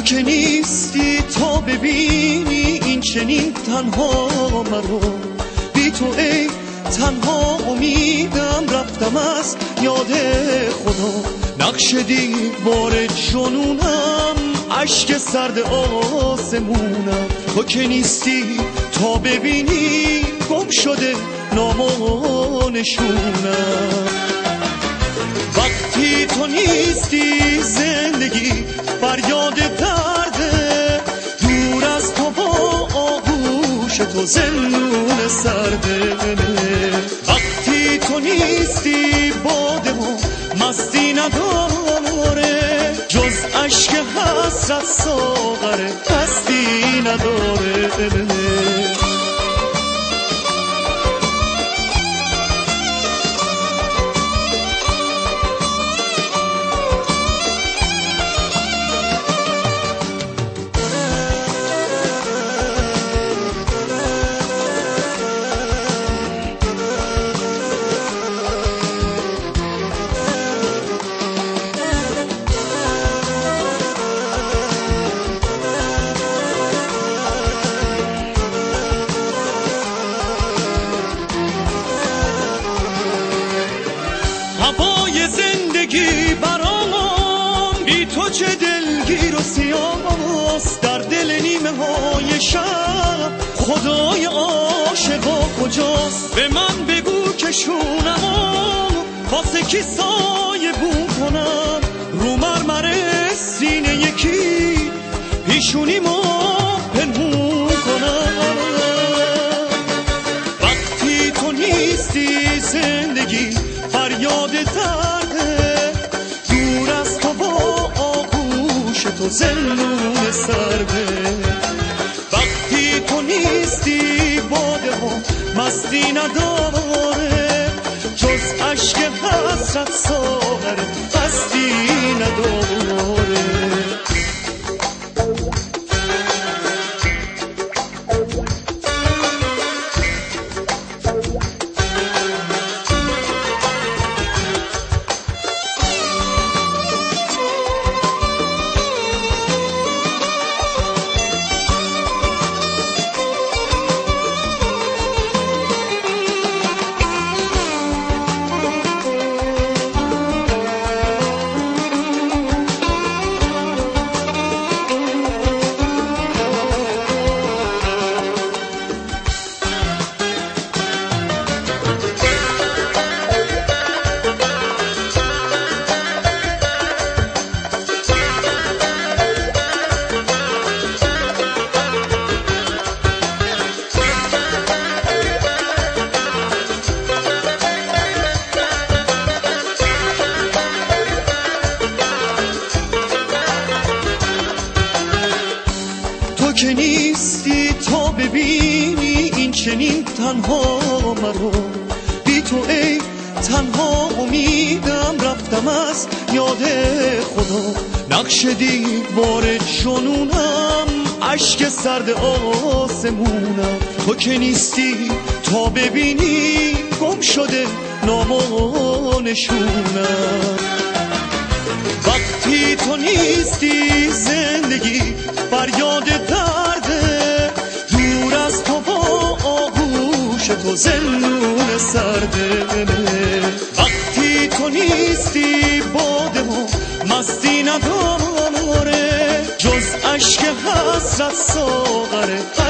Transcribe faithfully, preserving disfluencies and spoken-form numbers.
که نیستی تا ببینی این چنین تنها مرو، بی تو ای تنها امیدم رفتم از یاد خدا. نقش دیوار جنونم اشک سرد آسمونم، تو که نیستی تا ببینی گم شده نام و نشونم. وقتی تو نیستی زندگی فریاد درده، دور از تو با آغوش تو زندون سرده. وقتی تو نیستی باده و مستی نداره، جز عشق حسرت ساغر هستی نداره. هوای زندگی برام بی تو چه دلگیر و سیاست، در دل نیمه های شب خدای عاشقا کجاست؟ به من بگو که شونم واسه کی سایه بون کنم، رو مرمر سینه یکی پیشونیمو پنهون کنم. وقتی تو نیستی زندگی فریاد درده، دور از تو با آغوش تو زندون سرده. وقتی تو نیستی باده ها مستی نداره، جز عشق حسرت ساغر هستی نداره. تو که نیستی تا ببینی این چنین تنها مرو، بی تو ای تنها امیدم رفتم از یاد خدا. نقش دیوار جنونم اشک سرد آسمونم، تو که نیستی تا ببینی گم شده نام و نشونم. وقتی تو نیستی زندگی فریاد درده، دور از تو با آغوش تو زندون سرده. وقتی تو نیستی باده و مستی نداره، جز عشق حسرت ساغر